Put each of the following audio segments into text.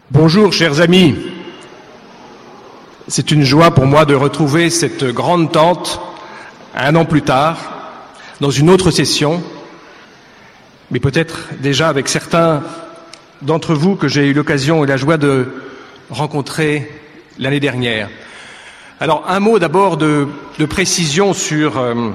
Bonjour chers amis, c'est une joie pour moi de retrouver cette grande tente un an plus tard, dans une autre session, mais peut-être déjà avec certains d'entre vous que j'ai eu l'occasion et la joie de rencontrer l'année dernière. Alors un mot d'abord de précision sur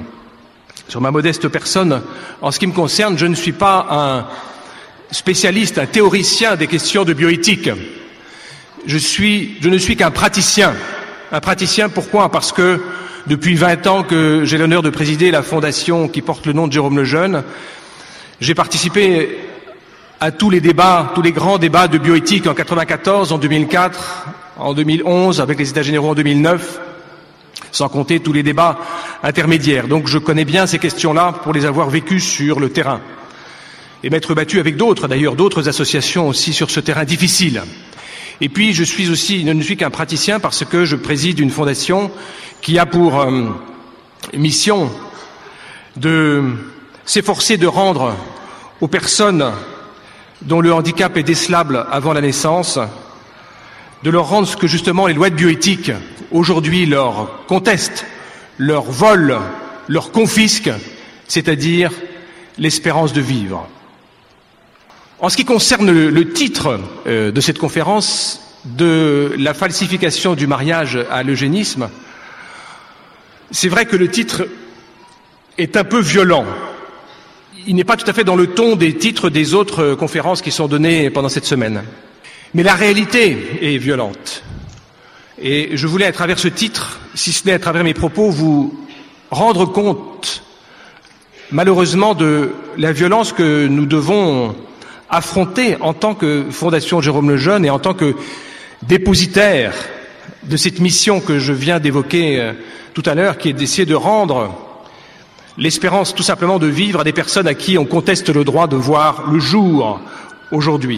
ma modeste personne. En ce qui me concerne, je ne suis pas un spécialiste, un théoricien des questions de bioéthique. Je ne suis qu'un praticien. Un praticien, pourquoi? Parce que depuis 20 ans que j'ai l'honneur de présider la fondation qui porte le nom de Jérôme Lejeune, j'ai participé à tous les débats, tous les grands débats de bioéthique en 94, en 2004, en 2011, avec les États généraux en 2009, sans compter tous les débats intermédiaires. Donc je connais bien ces questions-là pour les avoir vécues sur le terrain et m'être battu avec d'autres associations aussi sur ce terrain difficile. Et puis je ne suis qu'un praticien parce que je préside une fondation qui a pour mission de s'efforcer de rendre aux personnes dont le handicap est décelable avant la naissance, de leur rendre ce que justement les lois de bioéthique aujourd'hui leur contestent, leur volent, leur confisquent, c'est-à-dire l'espérance de vivre. En ce qui concerne le titre de cette conférence, de la falsification du mariage à l'eugénisme, c'est vrai que le titre est un peu violent. Il n'est pas tout à fait dans le ton des titres des autres conférences qui sont données pendant cette semaine. Mais la réalité est violente. Et je voulais, à travers ce titre, si ce n'est à travers mes propos, vous rendre compte, malheureusement, de la violence que nous devons affronter en tant que Fondation Jérôme Lejeune et en tant que dépositaire de cette mission que je viens d'évoquer tout à l'heure, qui est d'essayer de rendre l'espérance tout simplement de vivre à des personnes à qui on conteste le droit de voir le jour aujourd'hui.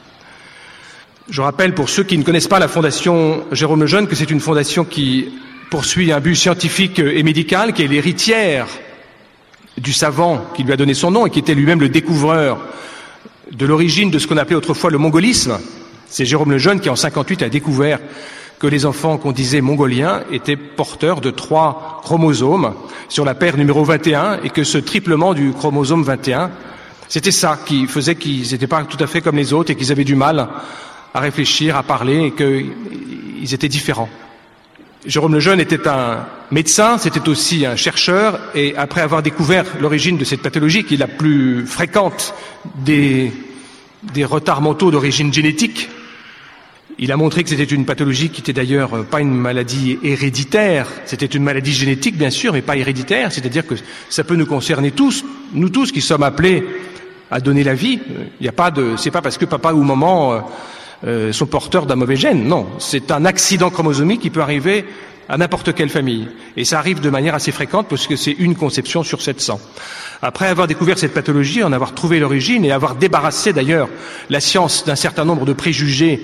Je rappelle pour ceux qui ne connaissent pas la Fondation Jérôme Lejeune que c'est une fondation qui poursuit un but scientifique et médical, qui est l'héritière du savant qui lui a donné son nom et qui était lui-même le découvreur de l'origine de ce qu'on appelait autrefois le mongolisme. C'est Jérôme Lejeune qui en 58 a découvert que les enfants qu'on disait mongoliens étaient porteurs de 3 chromosomes sur la paire numéro 21 et que ce triplement du chromosome 21, c'était ça qui faisait qu'ils n'étaient pas tout à fait comme les autres et qu'ils avaient du mal à réfléchir, à parler et qu'ils étaient différents. Jérôme Lejeune était un médecin, c'était aussi un chercheur, et après avoir découvert l'origine de cette pathologie, qui est la plus fréquente des retards mentaux d'origine génétique, il a montré que c'était une pathologie qui était d'ailleurs pas une maladie héréditaire, c'était une maladie génétique bien sûr, mais pas héréditaire, c'est-à-dire que ça peut nous concerner tous, nous tous qui sommes appelés à donner la vie. C'est pas parce que papa ou maman sont porteurs d'un mauvais gène. Non, c'est un accident chromosomique qui peut arriver à n'importe quelle famille. Et ça arrive de manière assez fréquente parce que c'est une conception sur 700. Après avoir découvert cette pathologie, en avoir trouvé l'origine et avoir débarrassé d'ailleurs la science d'un certain nombre de préjugés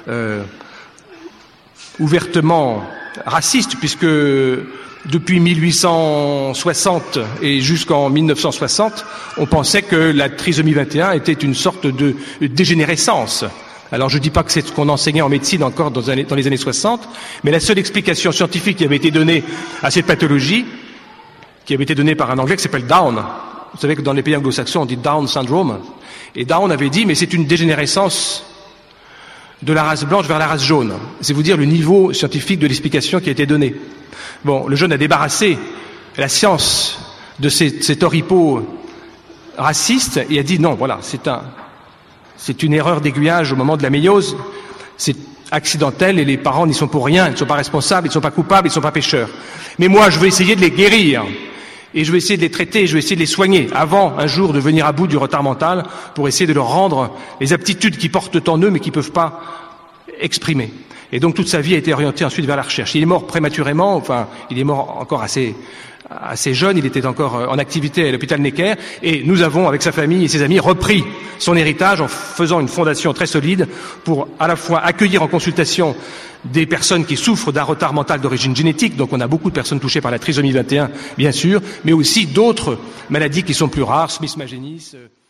ouvertement racistes, puisque depuis 1860 et jusqu'en 1960, on pensait que la trisomie 21 était une sorte de dégénérescence. Alors je ne dis pas que c'est ce qu'on enseignait en médecine encore dans les années 60, mais la seule explication scientifique qui avait été donnée à cette pathologie, qui avait été donnée par un Anglais qui s'appelle Down. Vous savez que dans les pays anglo-saxons on dit Down syndrome. Et Down avait dit, mais c'est une dégénérescence de la race blanche vers la race jaune. C'est vous dire le niveau scientifique de l'explication qui a été donnée. Bon, le jeune a débarrassé la science de cet oripeau raciste et a dit non, voilà, c'est une erreur d'aiguillage au moment de la méiose, c'est accidentel et les parents n'y sont pour rien, ils ne sont pas responsables, ils ne sont pas coupables, ils ne sont pas pécheurs. Mais moi, je vais essayer de les guérir et je vais essayer de les traiter, je vais essayer de les soigner avant un jour de venir à bout du retard mental pour essayer de leur rendre les aptitudes qu'ils portent en eux mais qu'ils ne peuvent pas exprimer. Et donc toute sa vie a été orientée ensuite vers la recherche. Il est mort prématurément, enfin il est mort encore assez jeune, il était encore en activité à l'hôpital Necker, et nous avons, avec sa famille et ses amis, repris son héritage en faisant une fondation très solide pour à la fois accueillir en consultation des personnes qui souffrent d'un retard mental d'origine génétique, donc on a beaucoup de personnes touchées par la trisomie 21, bien sûr, mais aussi d'autres maladies qui sont plus rares, Smith-Magenis,